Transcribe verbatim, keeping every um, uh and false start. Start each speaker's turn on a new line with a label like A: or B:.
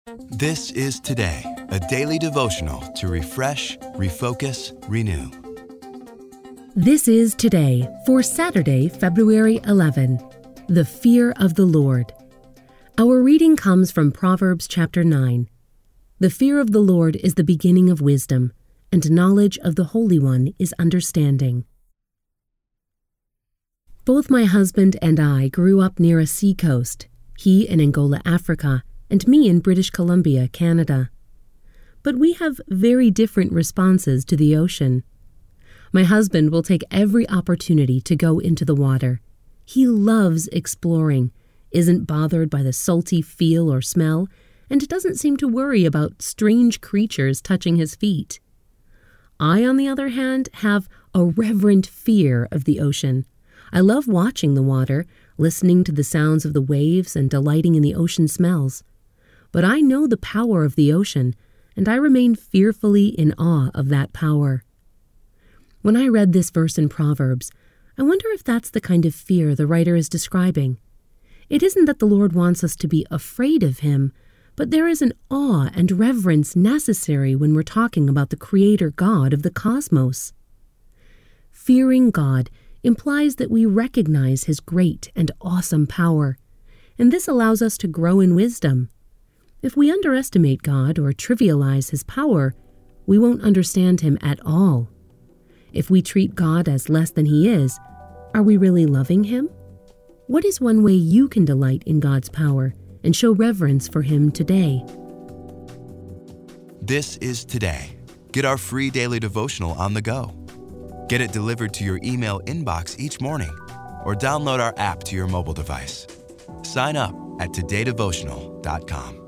A: This is Today, a daily devotional to refresh, refocus, renew.
B: This is Today for Saturday, February eleventh, the fear of the Lord. Our reading comes from Proverbs chapter nine. The fear of the Lord is the beginning of wisdom, and knowledge of the Holy One is understanding. Both my husband and I grew up near a seacoast, he in Angola, Africa, and me in British Columbia, Canada. But we have very different responses to the ocean. My husband will take every opportunity to go into the water. He loves exploring, isn't bothered by the salty feel or smell, and doesn't seem to worry about strange creatures touching his feet. I, on the other hand, have a reverent fear of the ocean. I love watching the water, listening to the sounds of the waves and delighting in the ocean smells. But I know the power of the ocean, and I remain fearfully in awe of that power. When I read this verse in Proverbs, I wonder if that's the kind of fear the writer is describing. It isn't that the Lord wants us to be afraid of Him, but there is an awe and reverence necessary when we're talking about the Creator God of the cosmos. Fearing God implies that we recognize His great and awesome power, and this allows us to grow in wisdom. If we underestimate God or trivialize His power, we won't understand Him at all. If we treat God as less than He is, are we really loving Him? What is one way you can delight in God's power and show reverence for Him today?
A: This is Today. Get our free daily devotional on the go. Get it delivered to your email inbox each morning, or download our app to your mobile device. Sign up at today devotional dot com.